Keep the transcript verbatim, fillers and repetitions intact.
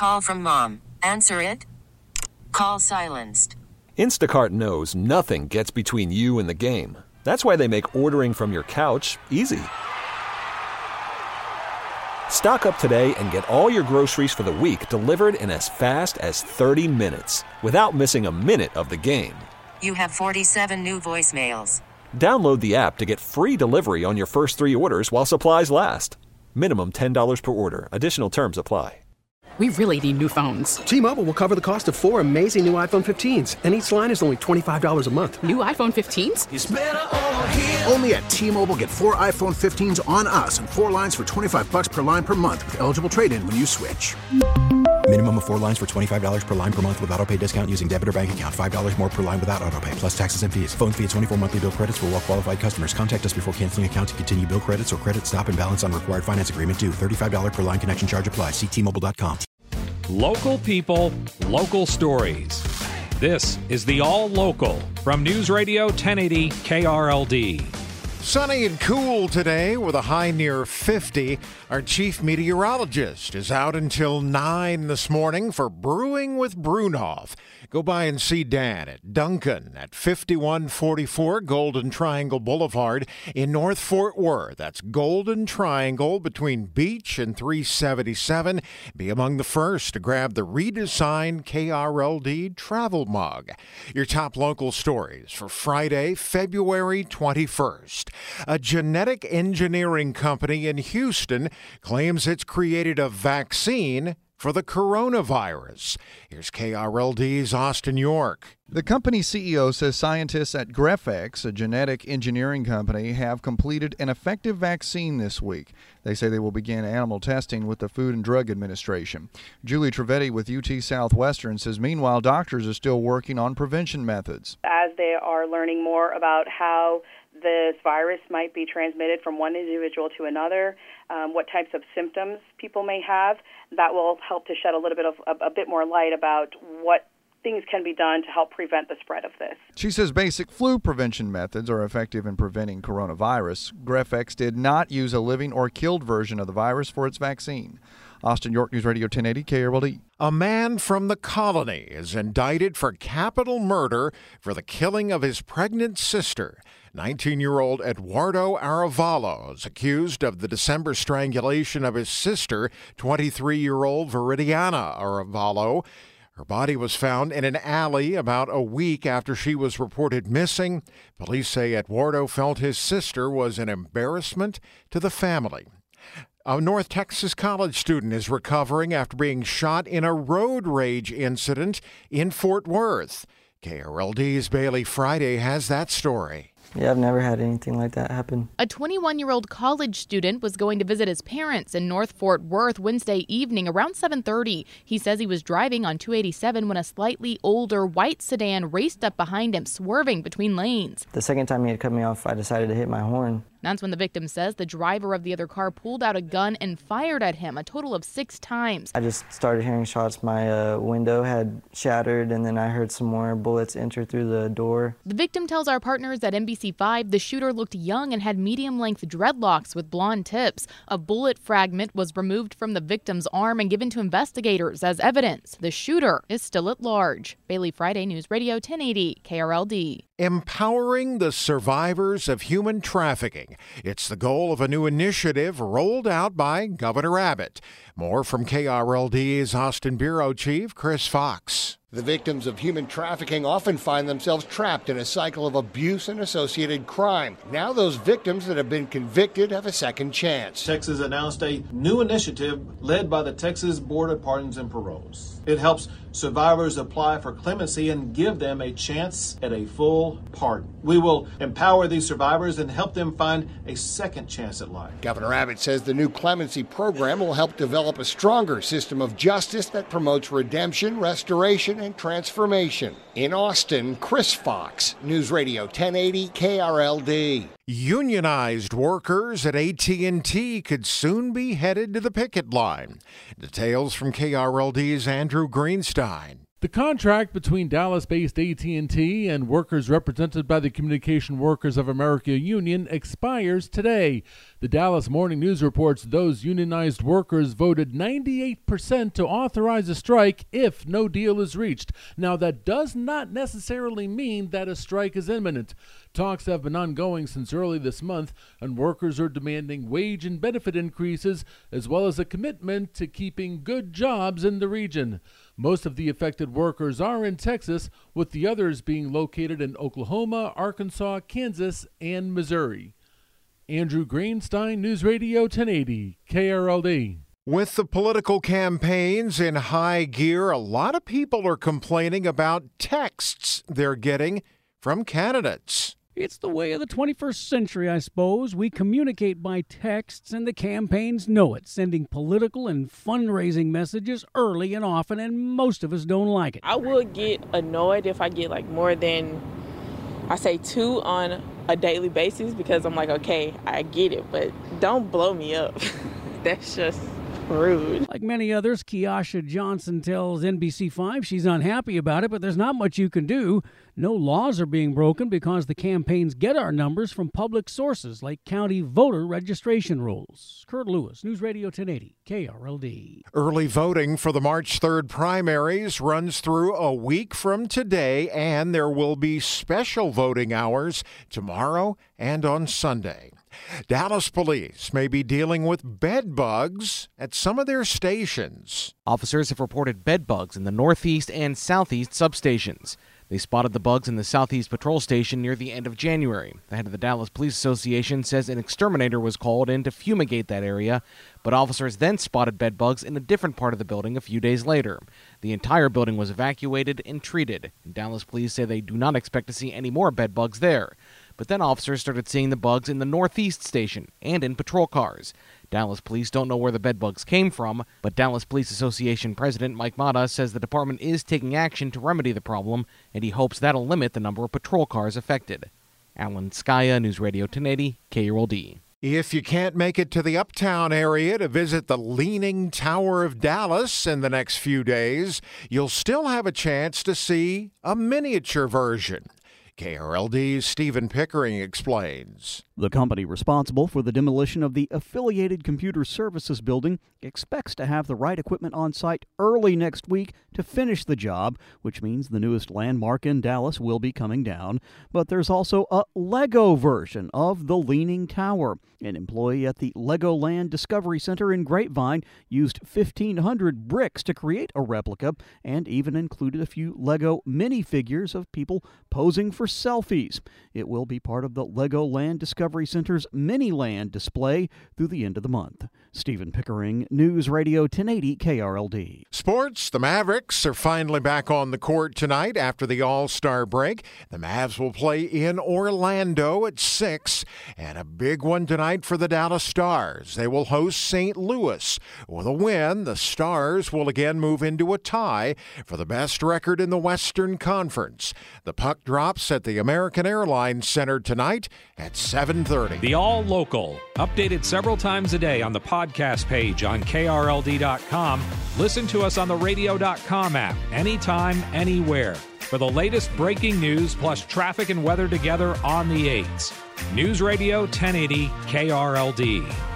Call from mom. Answer it. Call silenced. Instacart knows nothing gets between you and the game. That's why they make ordering from your couch easy. Stock up today and get all your groceries for the week delivered in as fast as thirty minutes without missing a minute of the game. You have forty-seven new voicemails. Download the app to get free delivery on your first three orders while supplies last. Minimum ten dollars per order. Additional terms apply. We really need new phones. T-Mobile will cover the cost of four amazing new iPhone fifteens, and each line is only twenty-five dollars a month. New iPhone fifteens? It's better over here. Only at T-Mobile, get four iPhone fifteens on us and four lines for twenty-five bucks per line per month with eligible trade-in when you switch. Minimum of four lines for twenty-five dollars per line per month with autopay discount using debit or bank account. five dollars more per line without autopay, plus taxes and fees. Phone fee at twenty-four monthly bill credits for well-qualified customers. Contact us before canceling account to continue bill credits or credit stop and balance on required finance agreement due. thirty-five dollars per line connection charge applies. See T Mobile dot com. Local people, local stories. This is the All Local from News Radio ten eighty K R L D. Sunny and cool today with a high near fifty. Our chief meteorologist is out until nine this morning for Brewing with Brunhoff. Go by and see Dan at Duncan at fifty-one forty-four Golden Triangle Boulevard in North Fort Worth. That's Golden Triangle between Beach and three seventy-seven. Be among the first to grab the redesigned K R L D travel mug. Your top local stories for Friday, February twenty-first. A genetic engineering company in Houston claims it's created a vaccine for the coronavirus. Here's K R L D's Austin York. The company's C E O says scientists at Grefex, a genetic engineering company, have completed an effective vaccine this week. They say they will begin animal testing with the Food and Drug Administration. Julie Trivedi with U T Southwestern says meanwhile doctors are still working on prevention methods. As they are learning more about how this virus might be transmitted from one individual to another, um, what types of symptoms people may have, that will help to shed a little bit of a, a bit more light about what things can be done to help prevent the spread of this. She says basic flu prevention methods are effective in preventing coronavirus. Grefex did not use a living or killed version of the virus for its vaccine. Austin York, News Radio ten eighty K R L D. A man from the colony is indicted for capital murder for the killing of his pregnant sister. nineteen-year-old Eduardo Arevalo is accused of the December strangulation of his sister, twenty-three-year-old Viridiana Arevalo. Her body was found in an alley about a week after she was reported missing. Police say Eduardo felt his sister was an embarrassment to the family. A North Texas college student is recovering after being shot in a road rage incident in Fort Worth. K R L D's Bailey Friday has that story. Yeah, I've never had anything like that happen. A twenty-one-year-old college student was going to visit his parents in North Fort Worth Wednesday evening around seven thirty. He says he was driving on two eighty-seven when a slightly older white sedan raced up behind him, swerving between lanes. The second time he had cut me off, I decided to hit my horn. That's when the victim says the driver of the other car pulled out a gun and fired at him a total of six times. I just started hearing shots. My uh, window had shattered, and then I heard some more bullets enter through the door. The victim tells our partners at N B C five the shooter looked young and had medium-length dreadlocks with blonde tips. A bullet fragment was removed from the victim's arm and given to investigators as evidence. The shooter is still at large. Bailey Friday, News Radio ten eighty K R L D. Empowering the survivors of human trafficking. It's the goal of a new initiative rolled out by Governor Abbott. More from K R L D's Austin Bureau Chief Chris Fox. The victims of human trafficking often find themselves trapped in a cycle of abuse and associated crime. Now those victims that have been convicted have a second chance. Texas announced a new initiative led by the Texas Board of Pardons and Paroles. It helps survivors apply for clemency and give them a chance at a full pardon. We will empower these survivors and help them find a second chance at life. Governor Abbott says the new clemency program will help develop a stronger system of justice that promotes redemption, restoration, and transformation. In Austin, Chris Fox, News Radio ten eighty K R L D. Unionized workers at A T and T could soon be headed to the picket line. Details from K R L D's Andrew Greenstein. The contract between Dallas-based A T and T and workers represented by the Communication Workers of America Union expires today. The Dallas Morning News reports those unionized workers voted ninety-eight percent to authorize a strike if no deal is reached. Now, that does not necessarily mean that a strike is imminent. Talks have been ongoing since early this month, and workers are demanding wage and benefit increases, as well as a commitment to keeping good jobs in the region. Most of the affected workers are in Texas, with the others being located in Oklahoma, Arkansas, Kansas, and Missouri. Andrew Greenstein, News Radio ten eighty, K R L D. With the political campaigns in high gear, a lot of people are complaining about texts they're getting from candidates. It's the way of the twenty-first century, I suppose. We communicate by texts, and the campaigns know it, sending political and fundraising messages early and often, and most of us don't like it. I would get annoyed if I get like more than, I say, two on a daily basis, because I'm like, okay, I get it, but don't blow me up. That's just rude. Like many others, Kiasha Johnson tells N B C five she's unhappy about it, but there's not much you can do. No laws are being broken because the campaigns get our numbers from public sources like county voter registration rules. Kurt Lewis, News Radio ten eighty, K R L D. Early voting for the March third primaries runs through a week from today, and there will be special voting hours tomorrow and on Sunday. Dallas police may be dealing with bed bugs at some of their stations. Officers have reported bed bugs in the northeast and southeast substations. They spotted the bugs in the Southeast Patrol Station near the end of January. The head of the Dallas Police Association says an exterminator was called in to fumigate that area, but officers then spotted bed bugs in a different part of the building a few days later. The entire building was evacuated and treated. Dallas police say they do not expect to see any more bed bugs there. But then officers started seeing the bugs in the Northeast Station and in patrol cars. Dallas police don't know where the bed bugs came from, but Dallas Police Association President Mike Mata says the department is taking action to remedy the problem, and he hopes that'll limit the number of patrol cars affected. Alan Skaya, News Radio ten eighty, K R L D. If you can't make it to the Uptown area to visit the Leaning Tower of Dallas in the next few days, you'll still have a chance to see a miniature version. K R L D's Stephen Pickering explains. The company responsible for the demolition of the Affiliated Computer Services building expects to have the right equipment on site early next week to finish the job, which means the newest landmark in Dallas will be coming down. But there's also a Lego version of the Leaning Tower. An employee at the Legoland Discovery Center in Grapevine used fifteen hundred bricks to create a replica and even included a few Lego minifigures of people posing for selfies. It will be part of the Legoland Discovery Center's Miniland display through the end of the month. Stephen Pickering, News Radio ten eighty K R L D. Sports, the Mavericks are finally back on the court tonight after the All-Star break. The Mavs will play in Orlando at six, and a big one tonight for the Dallas Stars. They will host Saint Louis. With a win, the Stars will again move into a tie for the best record in the Western Conference. The puck drops at the American Airlines Center tonight at seven thirty. The All Local, updated several times a day on the podcast page on K R L D dot com. Listen to us on the radio dot com app anytime, anywhere. For the latest breaking news plus traffic and weather together on the eights. News Radio ten eighty K R L D.